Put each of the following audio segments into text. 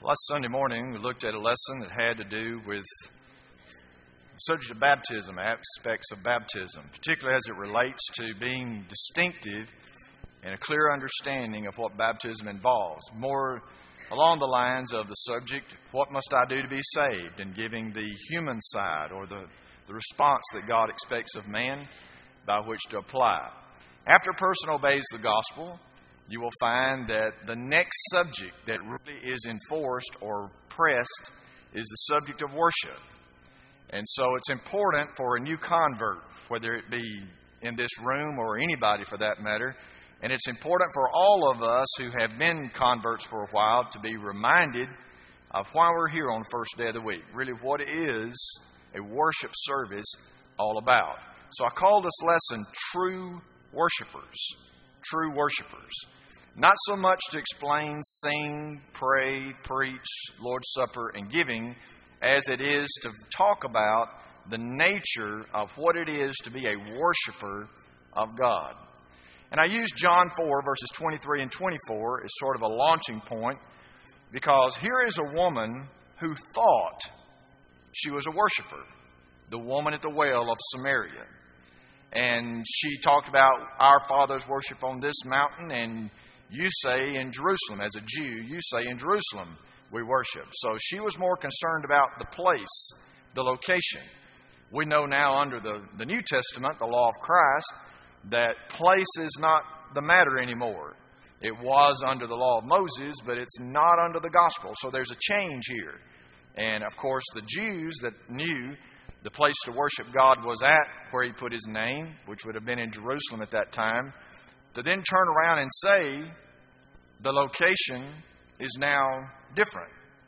Last Sunday morning, we looked at a lesson that had to do with the subject of baptism, aspects of baptism, particularly as it relates to being distinctive and a clear understanding of what baptism involves. More along the lines of the subject, what must I do to be saved, and giving the human side or the response that God expects of man by which to apply. After a person obeys the gospel, you will find that the next subject that really is enforced or pressed is the subject of worship. And so it's important for a new convert, whether it be in this room or anybody for that matter, and it's important for all of us who have been converts for a while to be reminded of why we're here on the first day of the week. Really, what is a worship service all about? So I call this lesson True Worshipers. True worshipers. Not so much to explain, sing, pray, preach, Lord's Supper, and giving, as it is to talk about the nature of what it is to be a worshiper of God. And I use John 4, verses 23 and 24 as sort of a launching point, because here is a woman who thought she was a worshiper, the woman at the well of Samaria. And she talked about our fathers worship on this mountain, and you say in Jerusalem, as a Jew, you say in Jerusalem we worship. So she was more concerned about the place, the location. We know now under the New Testament, the law of Christ, that place is not the matter anymore. It was under the law of Moses, but it's not under the gospel. So there's a change here. And of course, the Jews that knew the place to worship God was at where He put His name, which would have been in Jerusalem at that time, to then turn around and say the location is now different.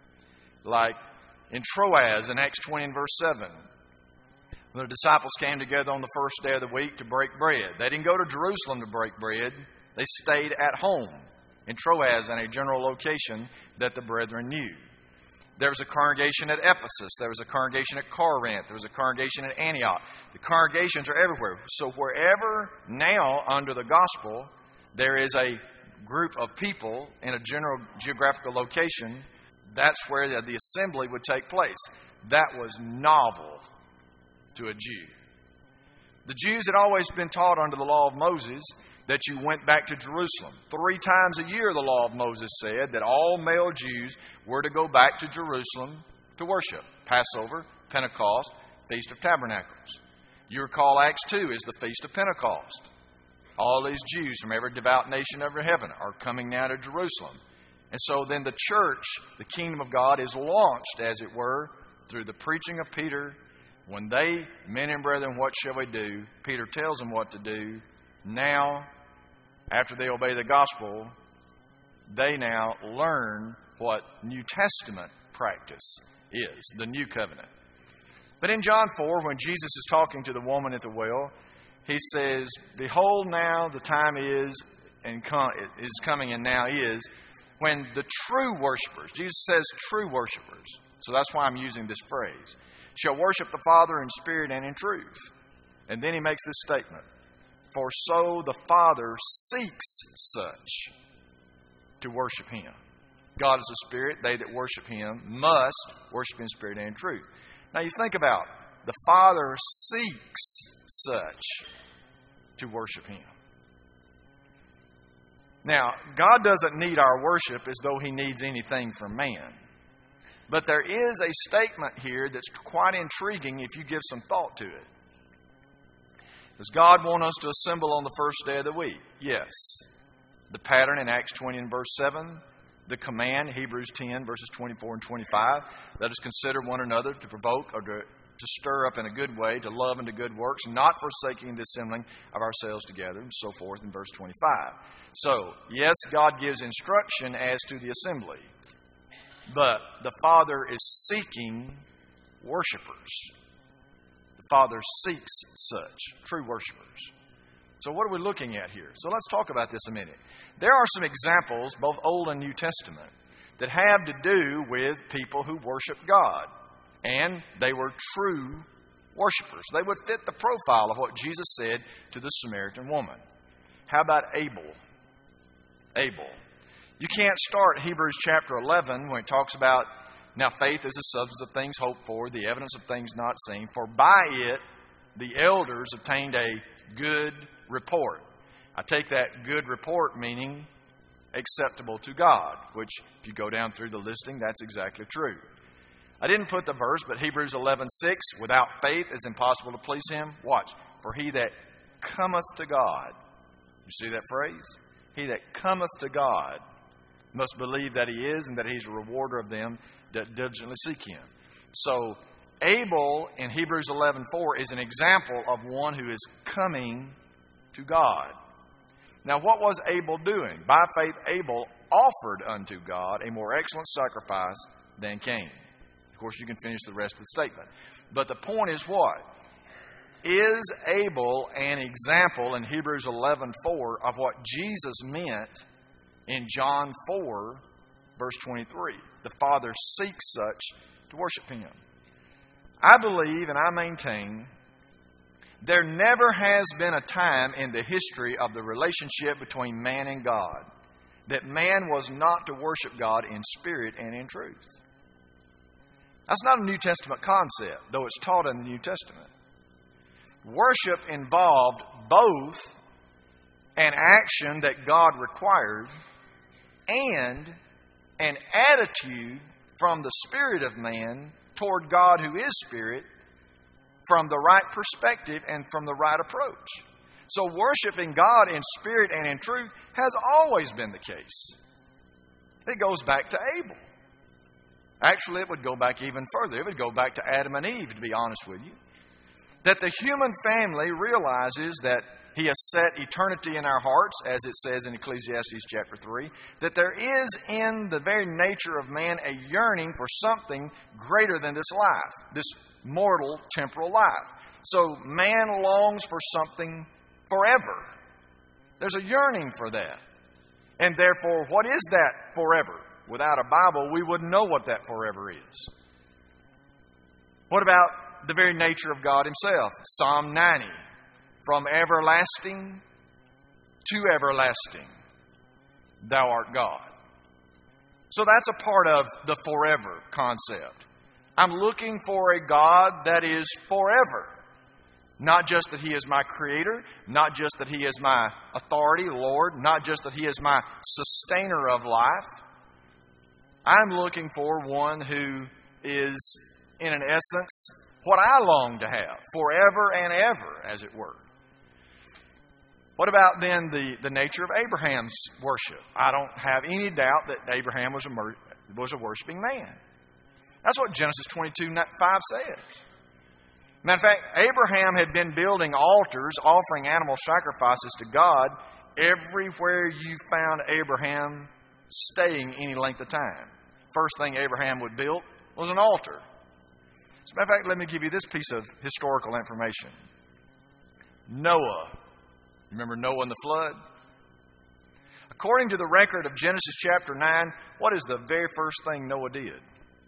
Like in Troas in Acts 20 and verse 7, when the disciples came together on the first day of the week to break bread. They didn't go to Jerusalem to break bread. They stayed at home in Troas in a general location that the brethren knew. There was a congregation at Ephesus. There was a congregation at Corinth. There was a congregation at Antioch. The congregations are everywhere. So wherever now under the gospel there is a group of people in a general geographical location, that's where the assembly would take place. That was novel to a Jew. The Jews had always been taught under the law of Moses that you went back to Jerusalem. 3 times a year, the law of Moses said that all male Jews were to go back to Jerusalem to worship. Passover, Pentecost, Feast of Tabernacles. You recall Acts 2 is the Feast of Pentecost. All these Jews from every devout nation under heaven are coming now to Jerusalem. And so then the church, the kingdom of God, is launched, as it were, through the preaching of Peter. When they, men and brethren, what shall we do? Peter tells them what to do. Now, after they obey the gospel, they now learn what New Testament practice is, the new covenant. But in John 4, when Jesus is talking to the woman at the well, He says, behold, now the time is coming and now is when the true worshipers, Jesus says true worshipers, so that's why I'm using this phrase, shall worship the Father in spirit and in truth. And then He makes this statement, for so the Father seeks such to worship Him. God is a spirit. They that worship Him must worship in spirit and in truth. Now you think about the Father seeks such to worship Him. Now, God doesn't need our worship as though He needs anything from man. But there is a statement here that's quite intriguing if you give some thought to it. Does God want us to assemble on the first day of the week? Yes. The pattern in Acts 20 and verse 7. The command, Hebrews 10, verses 24 and 25. Let us consider one another to provoke or to stir up in a good way, to love and to good works, not forsaking the assembling of ourselves together, and so forth in verse 25. So, yes, God gives instruction as to the assembly. But the Father is seeking worshipers. The Father seeks such, true worshipers. So what are we looking at here? So let's talk about this a minute. There are some examples, both Old and New Testament, that have to do with people who worship God. And they were true worshipers. They would fit the profile of what Jesus said to the Samaritan woman. How about Abel? Abel. You can't start Hebrews chapter 11 when it talks about, now faith is the substance of things hoped for, the evidence of things not seen, for by it the elders obtained a good report. I take that good report meaning acceptable to God, which if you go down through the listing, that's exactly true. I didn't put the verse, but Hebrews 11:6, without faith it's impossible to please Him. Watch. For he that cometh to God, you see that phrase? He that cometh to God must believe that He is and that He's a rewarder of them that diligently seek Him. So Abel in Hebrews 11:4 is an example of one who is coming to God. Now what was Abel doing? By faith Abel offered unto God a more excellent sacrifice than Cain. Of course, you can finish the rest of the statement. But the point is what? Is Abel an example in Hebrews 11:4 of what Jesus meant in John 4, verse 23? The Father seeks such to worship Him. I believe and I maintain there never has been a time in the history of the relationship between man and God that man was not to worship God in spirit and in truth. That's not a New Testament concept, though it's taught in the New Testament. Worship involved both an action that God required and an attitude from the spirit of man toward God who is spirit from the right perspective and from the right approach. So worshiping God in spirit and in truth has always been the case. It goes back to Abel. Actually, it would go back even further. It would go back to Adam and Eve, to be honest with you. That the human family realizes that He has set eternity in our hearts, as it says in Ecclesiastes chapter 3, that there is in the very nature of man a yearning for something greater than this life, this mortal temporal life. So man longs for something forever. There's a yearning for that. And therefore, what is that forever? Without a Bible, we wouldn't know what that forever is. What about the very nature of God Himself? Psalm 90. From everlasting to everlasting, Thou art God. So that's a part of the forever concept. I'm looking for a God that is forever. Not just that He is my Creator, not just that He is my authority, Lord, not just that He is my sustainer of life. I'm looking for one who is, in an essence, what I long to have, forever and ever, as it were. What about then the nature of Abraham's worship? I don't have any doubt that Abraham was a worshiping man. That's what Genesis 22:5 says. Matter of fact, Abraham had been building altars, offering animal sacrifices to God everywhere you found Abraham staying any length of time. First thing Abraham would build was an altar. As a matter of fact, let me give you this piece of historical information. Noah. Remember Noah and the flood? According to the record of Genesis chapter 9, what is the very first thing Noah did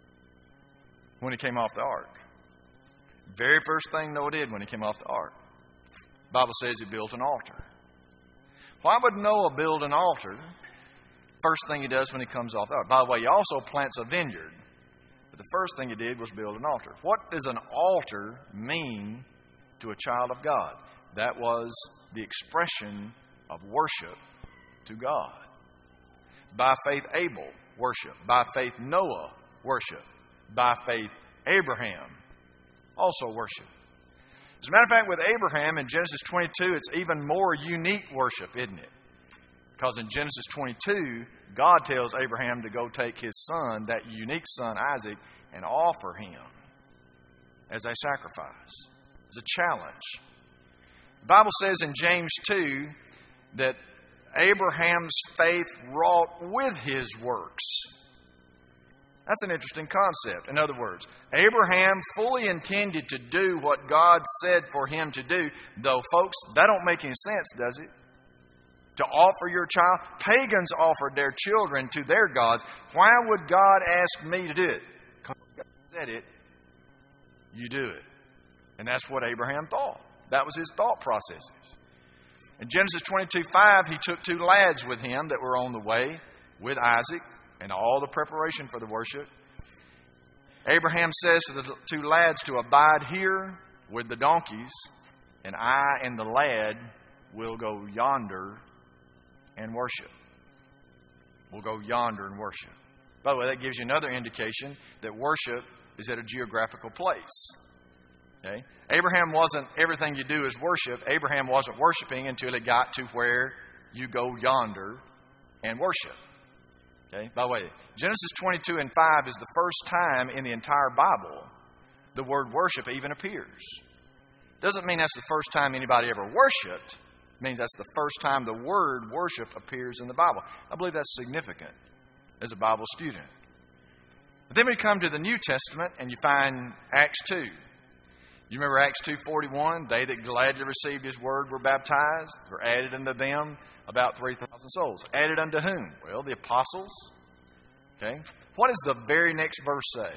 when he came off the ark? Very first thing Noah did when he came off the ark. The Bible says he built an altar. Why would Noah build an altar? First thing he does when he comes off the ark. By the way, he also plants a vineyard. But the first thing he did was build an altar. What does an altar mean to a child of God? That was the expression of worship to God. By faith, Abel, worship. By faith, Noah, worship. By faith, Abraham, also worship. As a matter of fact, with Abraham in Genesis 22, it's even more unique worship, isn't it? Because in Genesis 22, God tells Abraham to go take his son, that unique son Isaac, and offer him as a sacrifice, as a challenge. The Bible says in James 2 that Abraham's faith wrought with his works. That's an interesting concept. In other words, Abraham fully intended to do what God said for him to do, though, folks, that don't make any sense, does it? To offer your child. Pagans offered their children to their gods. Why would God ask me to do it? Because God said it, you do it. And that's what Abraham thought. That was his thought processes. In Genesis 22:5, he took two lads with him that were on the way, with Isaac and all the preparation for the worship. Abraham says to the two lads to abide here with the donkeys, and I and the lad will go yonder and worship. We'll go yonder and worship. By the way, that gives you another indication that worship is at a geographical place. Okay? Abraham wasn't everything you do is worship. Abraham wasn't worshiping until it got to where you go yonder and worship. Okay? By the way, Genesis 22 and 5 is the first time in the entire Bible the word worship even appears. Doesn't mean that's the first time anybody ever worshiped. It means that's the first time the word worship appears in the Bible. I believe that's significant as a Bible student. But then we come to the New Testament and you find Acts 2. You remember Acts 2:41? They that gladly received His word were baptized. Were added unto them about 3,000 souls. Added unto whom? Well, the apostles. Okay. What does the very next verse say?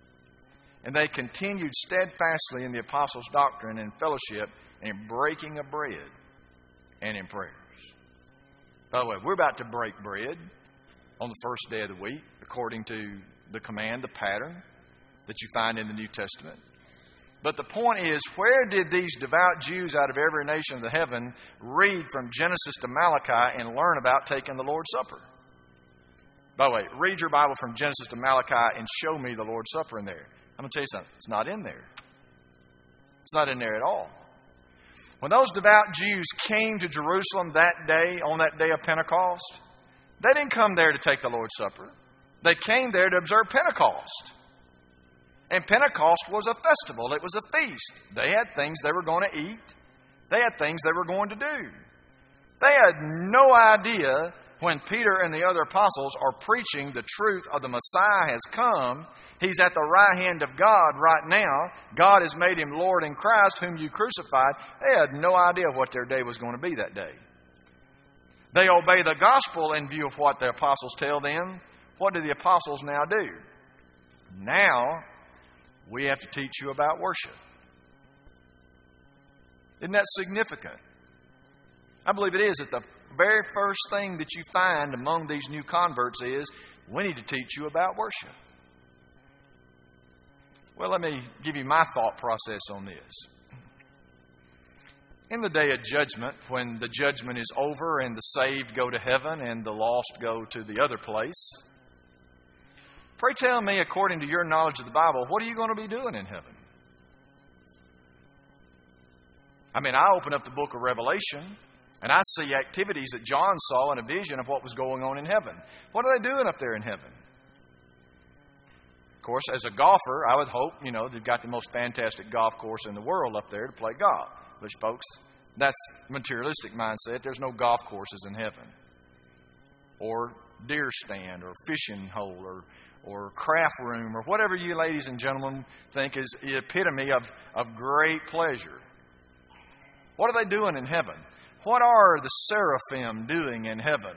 And they continued steadfastly in the apostles' doctrine and fellowship and in breaking of bread and in prayers. By the way, we're about to break bread on the first day of the week according to the command, the pattern that you find in the New Testament. But the point is, where did these devout Jews out of every nation of the heaven read from Genesis to Malachi and learn about taking the Lord's Supper? By the way, read your Bible from Genesis to Malachi and show me the Lord's Supper in there. I'm going to tell you something. It's not in there. It's not in there at all. When those devout Jews came to Jerusalem that day, on that day of Pentecost, they didn't come there to take the Lord's Supper. They came there to observe Pentecost. And Pentecost was a festival. It was a feast. They had things they were going to eat. They had things they were going to do. They had no idea when Peter and the other apostles are preaching the truth of the Messiah has come. He's at the right hand of God right now. God has made Him Lord in Christ, whom you crucified. They had no idea what their day was going to be that day. They obey the gospel in view of what the apostles tell them. What do the apostles now do? Now, we have to teach you about worship. Isn't that significant? I believe it is. That the very first thing that you find among these new converts is, we need to teach you about worship. Well, let me give you my thought process on this. In the day of judgment, when the judgment is over and the saved go to heaven and the lost go to the other place, pray tell me, according to your knowledge of the Bible, what are you going to be doing in heaven? I mean, I open up the book of Revelation and I see activities that John saw in a vision of what was going on in heaven. What are they doing up there in heaven? Of course, as a golfer, I would hope, they've got the most fantastic golf course in the world up there to play golf. Which, folks, that's materialistic mindset. There's no golf courses in heaven. Or deer stand, or fishing hole, or craft room, or whatever you ladies and gentlemen think is the epitome of great pleasure. What are they doing in heaven? What are the seraphim doing in heaven?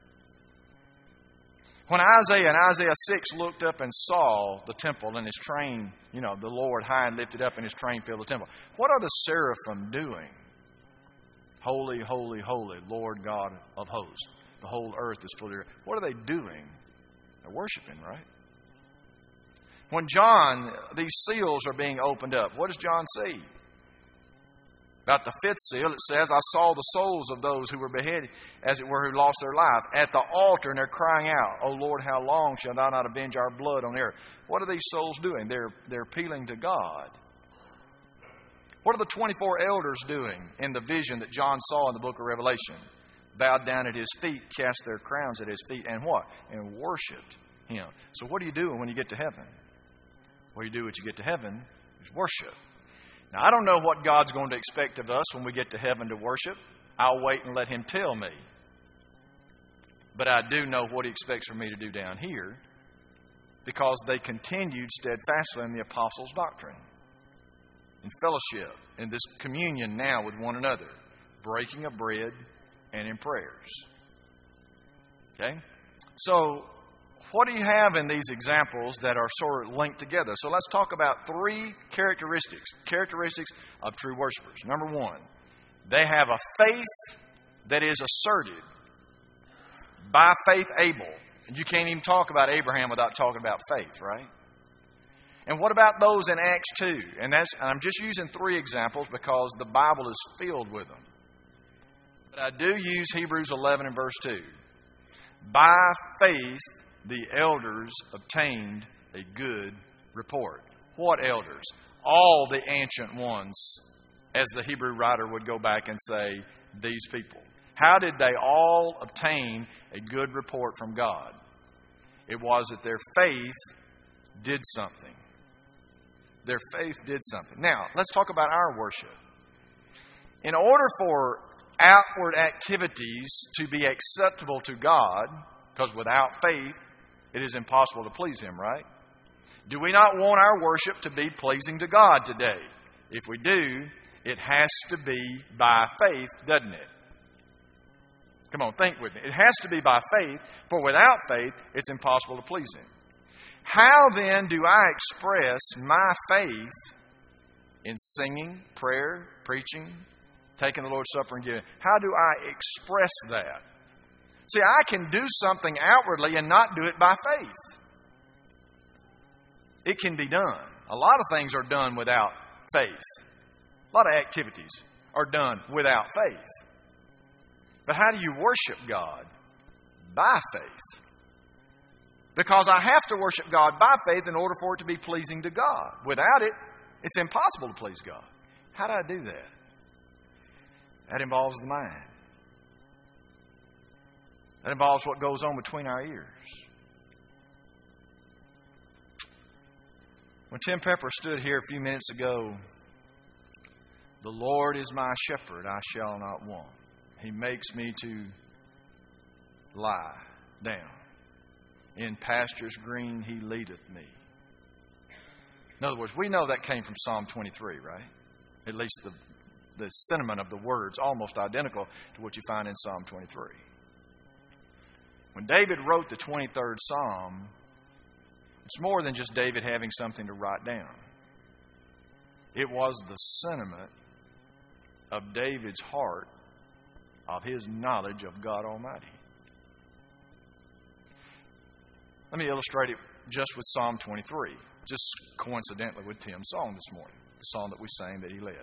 When Isaiah in Isaiah 6 looked up and saw the temple and His train, the Lord high and lifted up and His train filled the temple. What are the seraphim doing? Holy, holy, holy, Lord God of hosts. The whole earth is full of your... What are they doing? They're worshiping, right? When these seals are being opened up, what does John see? About the fifth seal, it says, I saw the souls of those who were beheaded, as it were, who lost their life, at the altar, and they're crying out, O Lord, how long shall Thou not avenge our blood on the earth? What are these souls doing? They're appealing to God. What are the 24 elders doing in the vision that John saw in the book of Revelation? Bowed down at His feet, cast their crowns at His feet, and what? And worshipped Him. So what are you doing when you get to heaven? What you do when you get to heaven is worship. Now, I don't know what God's going to expect of us when we get to heaven to worship. I'll wait and let Him tell me. But I do know what He expects for me to do down here, because they continued steadfastly in the apostles' doctrine, in fellowship, in this communion now with one another, breaking of bread, and in prayers. Okay? So, what do you have in these examples that are sort of linked together? So let's talk about three characteristics of true worshipers. Number one, they have a faith that is asserted. By faith Abel. And you can't even talk about Abraham without talking about faith, right? And what about those in Acts 2? And I'm just using 3 examples because the Bible is filled with them. But I do use Hebrews 11 and verse 2. By faith, the elders obtained a good report. What elders? All the ancient ones, as the Hebrew writer would go back and say, these people. How did they all obtain a good report from God? It was that their faith did something. Their faith did something. Now, let's talk about our worship. In order for outward activities to be acceptable to God, because without faith, it is impossible to please Him, right? Do we not want our worship to be pleasing to God today? If we do, it has to be by faith, doesn't it? Come on, think with me. It has to be by faith, for without faith, it's impossible to please Him. How then do I express my faith in singing, prayer, preaching, taking the Lord's Supper and giving? How do I express that? See, I can do something outwardly and not do it by faith. It can be done. A lot of things are done without faith. A lot of activities are done without faith. But how do you worship God? By faith. Because I have to worship God by faith in order for it to be pleasing to God. Without it, it's impossible to please God. How do I do that? That involves the mind. That involves what goes on between our ears. When Tim Pepper stood here a few minutes ago, the Lord is my shepherd, I shall not want. He makes me to lie down. In pastures green He leadeth me. In other words, we know that came from Psalm 23, right? At least the sentiment of the words almost identical to what you find in Psalm 23. When David wrote the 23rd Psalm, it's more than just David having something to write down. It was the sentiment of David's heart, of his knowledge of God Almighty. Let me illustrate it just with Psalm 23, just coincidentally with Tim's song this morning, the song that we sang that he led.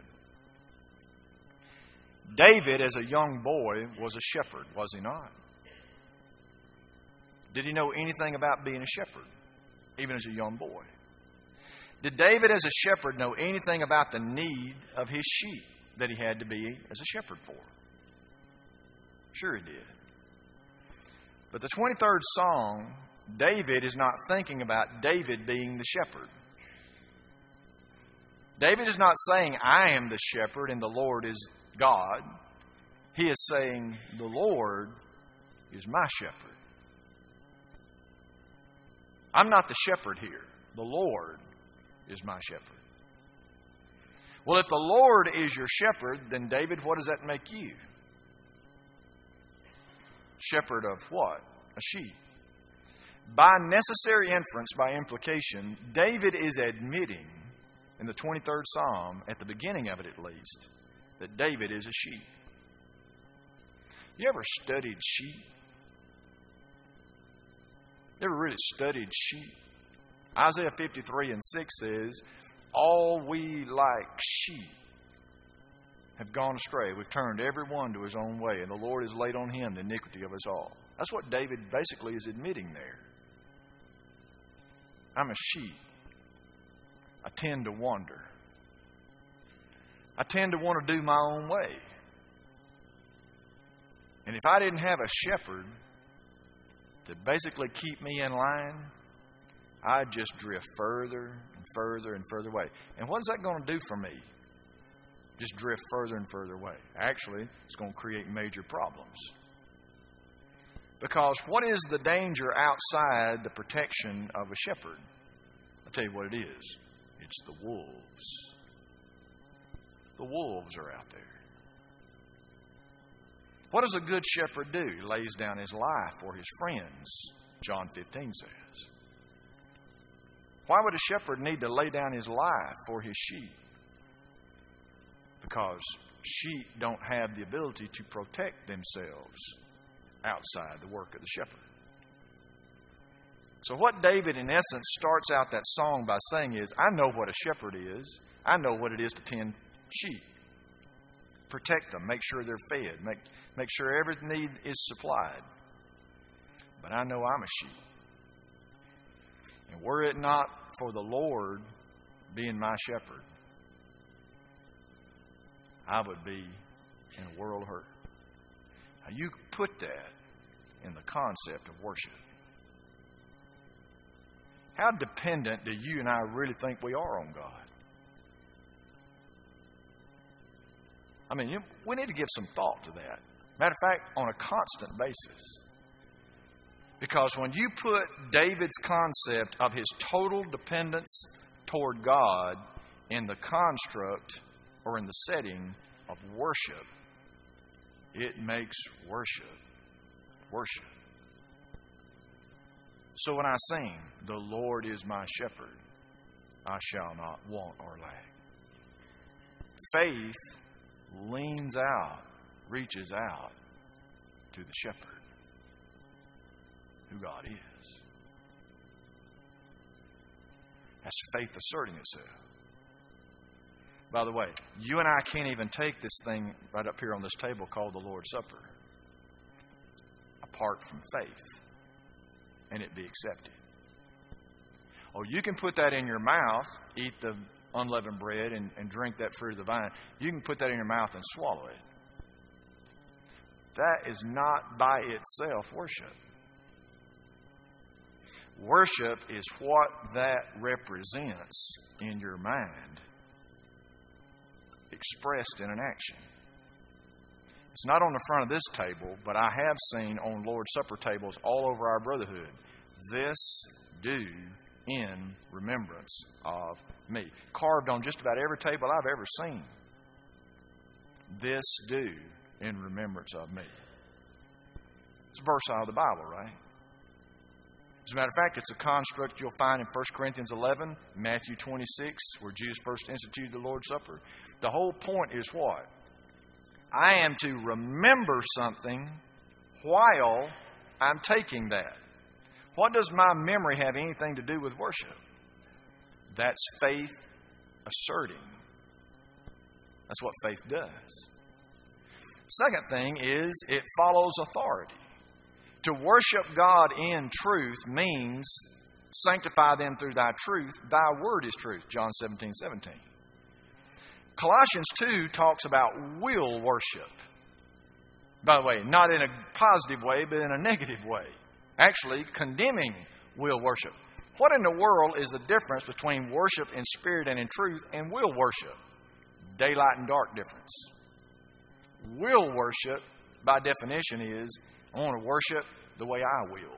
David, as a young boy, was a shepherd, was he not? Did he know anything about being a shepherd, even as a young boy? Did David, as a shepherd, know anything about the need of his sheep that he had to be as a shepherd for? Sure he did. But the 23rd song, David is not thinking about David being the shepherd. David is not saying, I am the shepherd and the Lord is God. He is saying, the Lord is my shepherd. I'm not the shepherd here. The Lord is my shepherd. Well, if the Lord is your shepherd, then David, what does that make you? Shepherd of what? A sheep. By necessary inference, by implication, David is admitting in the 23rd Psalm, at the beginning of it at least, that David is a sheep. You ever studied sheep? You ever really studied sheep? Isaiah 53 and 6 says, all we like sheep have gone astray. We've turned every one to his own way, and the Lord has laid on him the iniquity of us all. That's what David basically is admitting there. I'm a sheep. I tend to wander. I tend to want to do my own way. And if I didn't have a shepherd to basically keep me in line, I'd just drift further and further and further away. And what is that going to do for me? Just drift further and further away. Actually, it's going to create major problems. Because what is the danger outside the protection of a shepherd? I'll tell you what it is. It's the wolves. The wolves are out there. What does a good shepherd do? He lays down his life for his friends, John 15 says. Why would a shepherd need to lay down his life for his sheep? Because sheep don't have the ability to protect themselves outside the work of the shepherd. So what David, in essence, starts out that song by saying is, I know what a shepherd is. I know what it is to tend sheep. Protect them. Make sure they're fed. Make sure every need is supplied. But I know I'm a sheep. And were it not for the Lord being my shepherd, I would be in a world of hurt. Now you put that in the concept of worship. How dependent do you and I really think we are on God? I mean, we need to give some thought to that. Matter of fact, on a constant basis. Because when you put David's concept of his total dependence toward God in the construct or in the setting of worship, it makes worship. So when I sing, the Lord is my shepherd, I shall not want or lack. Faith leans out, reaches out to the shepherd, who God is. That's faith asserting itself. By the way, you and I can't even take this thing right up here on this table called the Lord's Supper apart from faith and it be accepted. Or you can put that in your mouth, eat the unleavened bread and drink that fruit of the vine. You can put that in your mouth and swallow it. That is not by itself worship. Worship is what that represents in your mind, expressed in an action. It's not on the front of this table, but I have seen on Lord's Supper tables all over our brotherhood. This do in remembrance of me. Carved on just about every table I've ever seen. This do in remembrance of me. It's a verse out of the Bible, right? As a matter of fact, it's a construct you'll find in 1 Corinthians 11, Matthew 26, where Jesus first instituted the Lord's Supper. The whole point is what? I am to remember something while I'm taking that. What does my memory have anything to do with worship? That's faith asserting. That's what faith does. Second thing is it follows authority. To worship God in truth means sanctify them through thy truth. Thy word is truth. John 17:17. Colossians 2 talks about will worship. By the way, not in a positive way, but in a negative way. Actually, condemning will worship. What in the world is the difference between worship in spirit and in truth and will worship? Daylight and dark difference. Will worship, by definition, is I want to worship the way I will.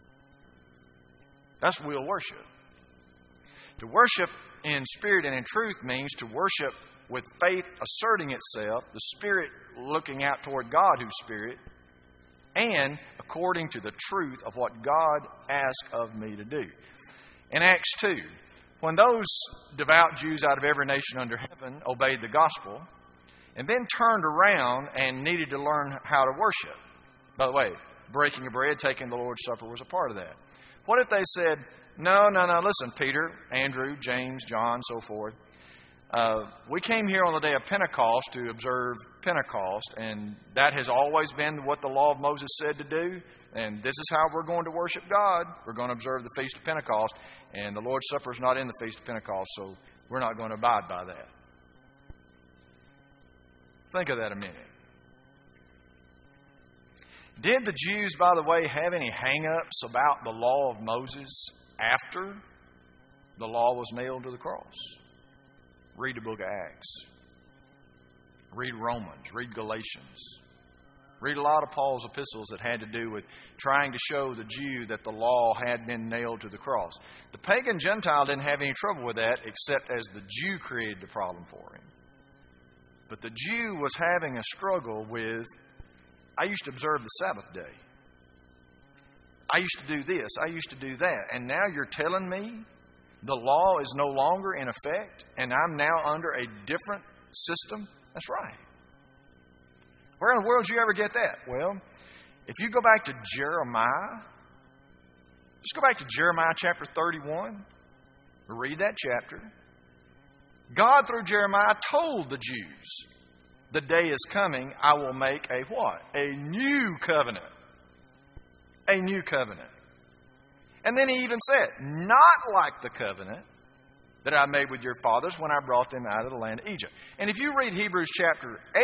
That's will worship. To worship in spirit and in truth means to worship with faith asserting itself, the Spirit looking out toward God who's Spirit, and according to the truth of what God asked of me to do. In Acts 2, when those devout Jews out of every nation under heaven obeyed the gospel and then turned around and needed to learn how to worship. By the way, breaking of bread, taking the Lord's Supper was a part of that. What if they said, no, listen, Peter, Andrew, James, John, so forth. We came here on the day of Pentecost to observe Pentecost, and that has always been what the law of Moses said to do, and this is how we're going to worship God. We're going to observe the Feast of Pentecost, and the Lord's Supper is not in the Feast of Pentecost, so we're not going to abide by that. Think of that a minute. Did the Jews, by the way, have any hang-ups about the law of Moses after the law was nailed to the cross? Read the book of Acts. Read Romans. Read Galatians. Read a lot of Paul's epistles that had to do with trying to show the Jew that the law had been nailed to the cross. The pagan Gentile didn't have any trouble with that except as the Jew created the problem for him. But the Jew was having a struggle with, I used to observe the Sabbath day. I used to do this. I used to do that. And now you're telling me the law is no longer in effect and I'm now under a different system? That's right. Where in the world did you ever get that? Well, if you go back to Jeremiah Just go back to Jeremiah chapter 31. Read that chapter. God, through Jeremiah, told the Jews, the day is coming, I will make a what? A new covenant. A new covenant. And then he even said, not like the covenant that I made with your fathers when I brought them out of the land of Egypt. And if you read Hebrews chapter 8,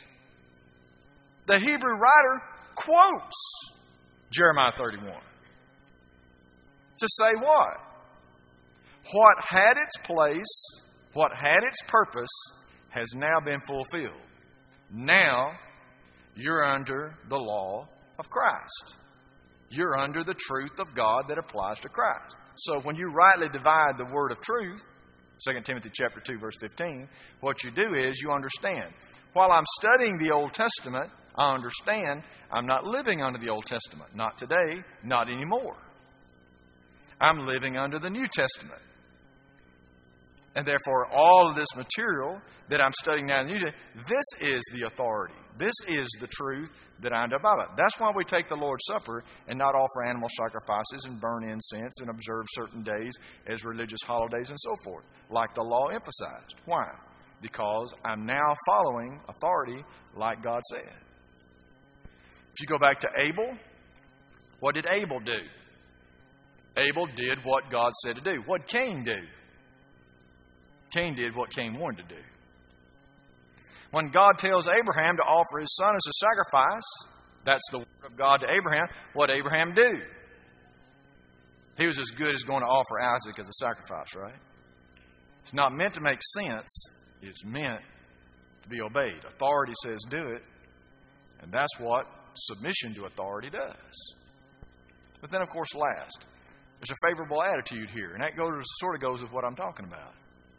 the Hebrew writer quotes Jeremiah 31 to say what? What had its place, what had its purpose, has now been fulfilled. Now, you're under the law of Christ. You're under the truth of God that applies to Christ. So when you rightly divide the word of truth, 2 Timothy chapter 2, verse 15, what you do is you understand. While I'm studying the Old Testament, I understand I'm not living under the Old Testament. Not today, not anymore. I'm living under the New Testament. And therefore, all of this material that I'm studying now in the New Testament, this is the authority. This is the truth that I know about. That's why we take the Lord's Supper and not offer animal sacrifices and burn incense and observe certain days as religious holidays and so forth, like the law emphasized. Why? Because I'm now following authority like God said. If you go back to Abel, what did Abel do? Abel did what God said to do. What did Cain do? Cain did what Cain wanted to do. When God tells Abraham to offer his son as a sacrifice, that's the word of God to Abraham, what did Abraham do? He was as good as going to offer Isaac as a sacrifice, right? It's not meant to make sense. It's meant to be obeyed. Authority says do it, and that's what submission to authority does. But then, of course, last, there's a favorable attitude here, and that sort of goes with what I'm talking about.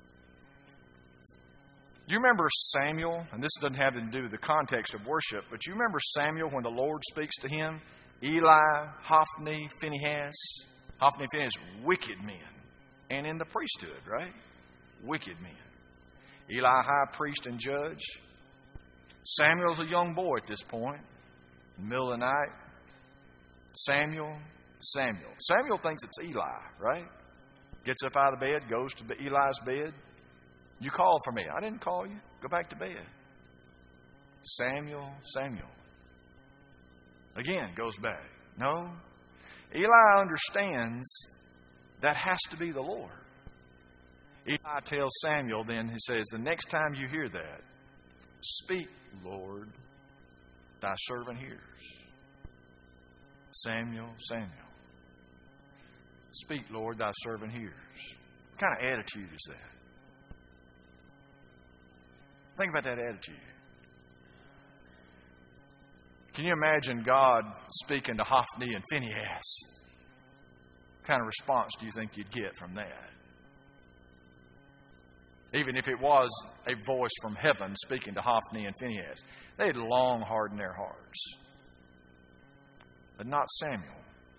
You remember Samuel, and this doesn't have to do with the context of worship, but you remember Samuel when the Lord speaks to him? Eli, Hophni, Phinehas. Hophni and Phinehas, wicked men. And in the priesthood, right? Wicked men. Eli, high priest and judge. Samuel's a young boy at this point. In the middle of the night. Samuel. Samuel thinks it's Eli, right? Gets up out of the bed, goes to Eli's bed. You called for me. I didn't call you. Go back to bed. Samuel. Again, goes back. No. Eli understands that has to be the Lord. Eli tells Samuel then, he says, the next time you hear that, speak, Lord, thy servant hears. Samuel. Speak, Lord, thy servant hears. What kind of attitude is that? Think about that attitude. Can you imagine God speaking to Hophni and Phinehas? What kind of response do you think you'd get from that? Even if it was a voice from heaven speaking to Hophni and Phinehas, they'd long harden their hearts. But not Samuel.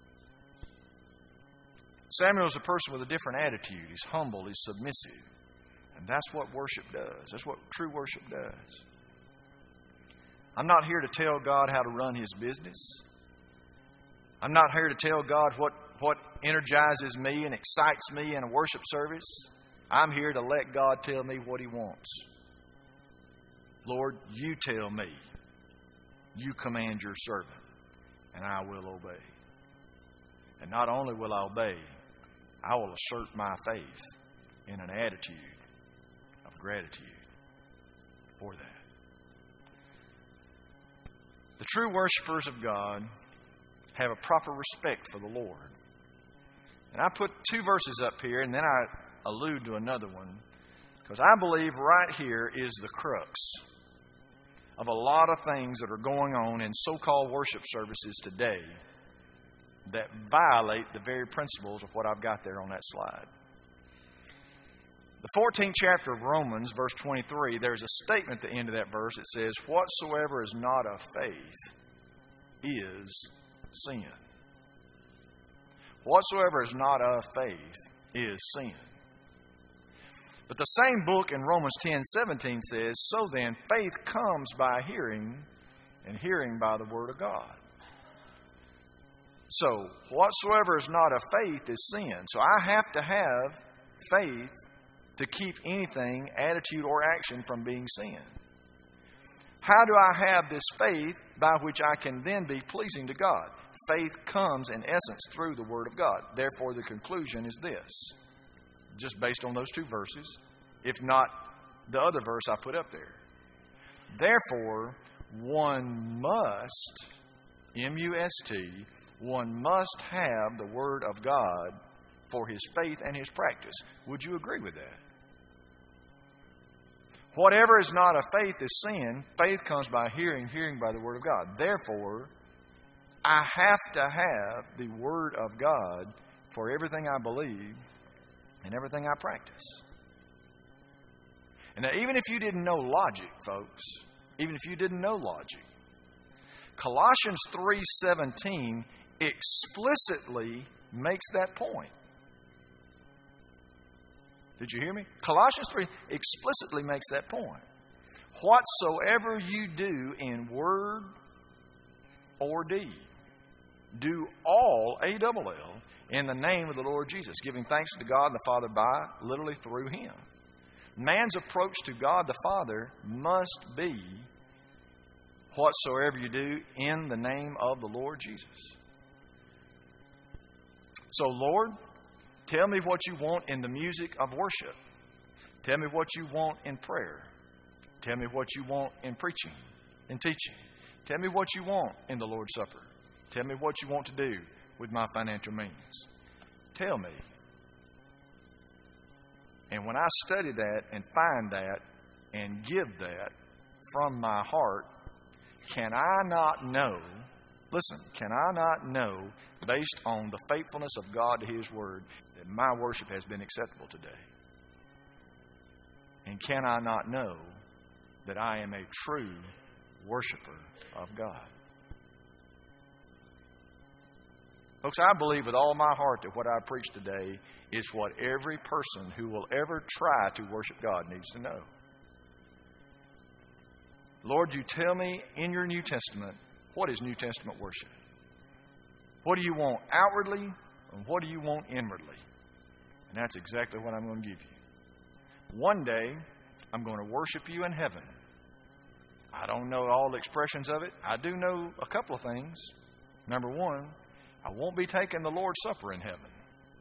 Samuel's a person with a different attitude. He's humble, he's submissive. And that's what worship does. That's what true worship does. I'm not here to tell God how to run His business. I'm not here to tell God what energizes me and excites me in a worship service. I'm here to let God tell me what He wants. Lord, you tell me. You command your servant, and I will obey. And not only will I obey, I will assert my faith in an attitude of gratitude for that. The true worshipers of God have a proper respect for the Lord. And I put two verses up here, and then I allude to another one, because I believe right here is the crux of a lot of things that are going on in so-called worship services today that violate the very principles of what I've got there on that slide. The 14th chapter of Romans, verse 23, there's a statement at the end of that verse. It says, whatsoever is not of faith is sin. Whatsoever is not of faith is sin. But the same book in Romans 10:17 says, so then faith comes by hearing, and hearing by the word of God. So, whatsoever is not of faith is sin. So I have to have faith to keep anything, attitude, or action from being sin. How do I have this faith by which I can then be pleasing to God? Faith comes, in essence, through the Word of God. Therefore, the conclusion is this, just based on those two verses, if not the other verse I put up there. Therefore, one must, M-U-S-T, one must have the Word of God for his faith and his practice. Would you agree with that? Whatever is not of faith is sin. Faith comes by hearing, hearing by the Word of God. Therefore, I have to have the Word of God for everything I believe and everything I practice. And now, even if you didn't know logic, folks, even if you didn't know logic, Colossians 3:17 explicitly makes that point. Did you hear me? Colossians 3 explicitly makes that point. Whatsoever you do in word or deed, do all, A-double-L, in the name of the Lord Jesus, giving thanks to God the Father by, literally through Him. Man's approach to God the Father must be whatsoever you do in the name of the Lord Jesus. So, Lord, tell me what you want in the music of worship. Tell me what you want in prayer. Tell me what you want in preaching and teaching. Tell me what you want in the Lord's Supper. Tell me what you want to do with my financial means. Tell me. And when I study that and find that and give that from my heart, can I not know, listen, can I not know, based on the faithfulness of God to His Word, that my worship has been acceptable today? And can I not know that I am a true worshiper of God? Folks, I believe with all my heart that what I preach today is what every person who will ever try to worship God needs to know. Lord, you tell me in your New Testament, what is New Testament worship? What do you want outwardly, and what do you want inwardly? And that's exactly what I'm going to give you. One day, I'm going to worship you in heaven. I don't know all the expressions of it. I do know a couple of things. Number one, I won't be taking the Lord's Supper in heaven.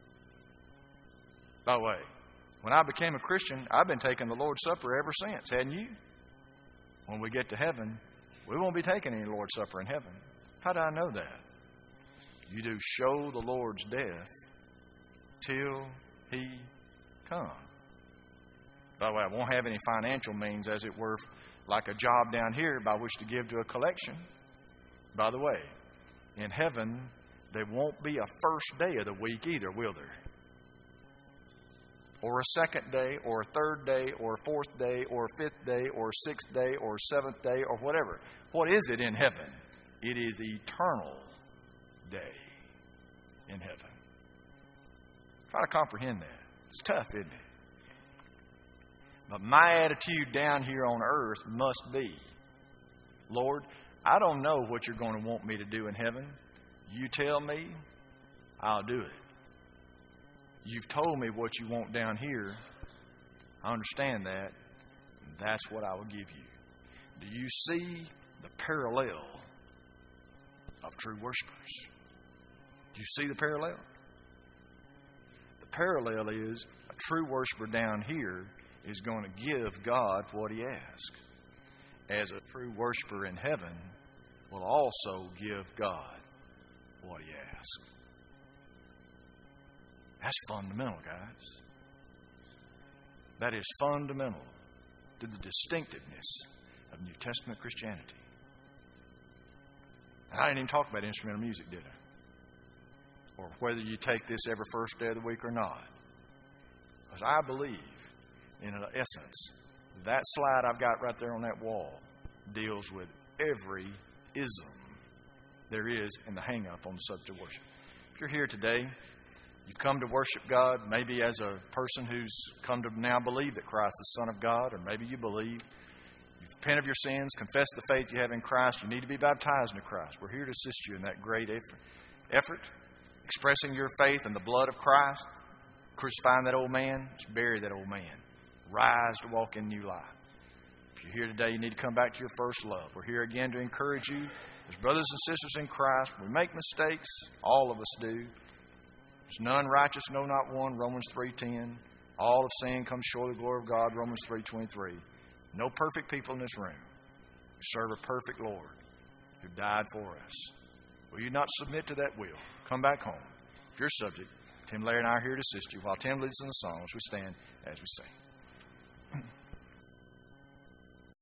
By the way, when I became a Christian, I've been taking the Lord's Supper ever since, hadn't you? When we get to heaven, we won't be taking any Lord's Supper in heaven. How do I know that? You do show the Lord's death till He come. By the way, I won't have any financial means, as it were, like a job down here by which to give to a collection. By the way, in heaven, there won't be a first day of the week either, will there? Or a second day, or a third day, or a fourth day, or a fifth day, or a sixth day, or a seventh day, or whatever. What is it in heaven? It is eternal day in heaven. Try to comprehend that. It's tough, isn't it? But my attitude down here on earth must be, Lord, I don't know what you're going to want me to do in heaven. You tell me, I'll do it. You've told me what you want down here. I understand that. That's what I will give you. Do you see the parallel of true worshipers? Do you see the parallel? The parallel is a true worshiper down here is going to give God what He asks. As a true worshiper in heaven will also give God what He asks. That's fundamental, guys. That is fundamental to the distinctiveness of New Testament Christianity. And I didn't even talk about instrumental music, did I? Or whether you take this every first day of the week or not. Because I believe, in essence, that slide I've got right there on that wall deals with every ism there is in the hang-up on the subject of worship. If you're here today, you've come to worship God, maybe as a person who's come to now believe that Christ is the Son of God, or maybe you believe, you've repented of your sins, confessed the faith you have in Christ, you need to be baptized into Christ. We're here to assist you in that great effort. effort, expressing your faith in the blood of Christ, crucifying that old man, just bury that old man. Rise to walk in new life. If you're here today, you need to come back to your first love. We're here again to encourage you as brothers and sisters in Christ. We make mistakes. All of us do. There's none righteous, no, not one. Romans 3:10. All of sin comes short of the glory of God. Romans 3:23. No perfect people in this room. We serve a perfect Lord who died for us. Will you not submit to that will? Come back home. If you're subject, Tim Larry and I are here to assist you while Tim leads in the songs. We stand as we sing.